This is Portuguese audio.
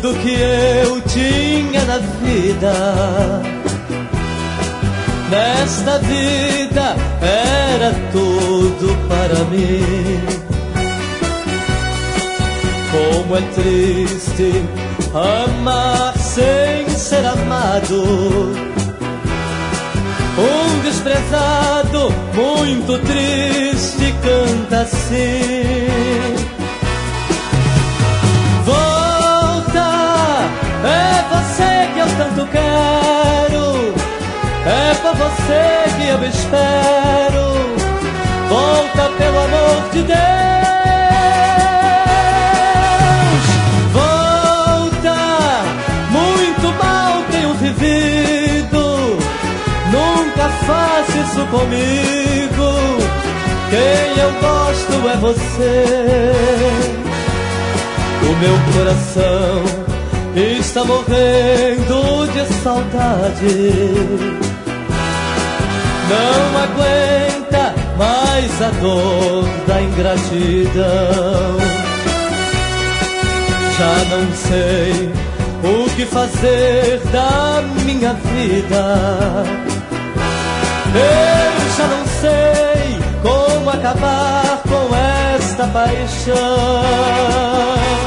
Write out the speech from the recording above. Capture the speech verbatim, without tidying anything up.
tudo que eu tinha na vida. Nesta vida era tudo para mim. Como é triste amar sem ser amado. Um desprezado, muito triste, canta assim: volta, é você que eu tanto quero, é por você que eu espero. Volta, pelo amor de Deus. Volta, muito mal tenho vivido. Nunca faça isso comigo. Quem eu gosto é você. O meu coração está morrendo de saudade. Não aguenta mais a dor da ingratidão. Já não sei o que fazer da minha vida. Eu já não sei como acabar com esta paixão.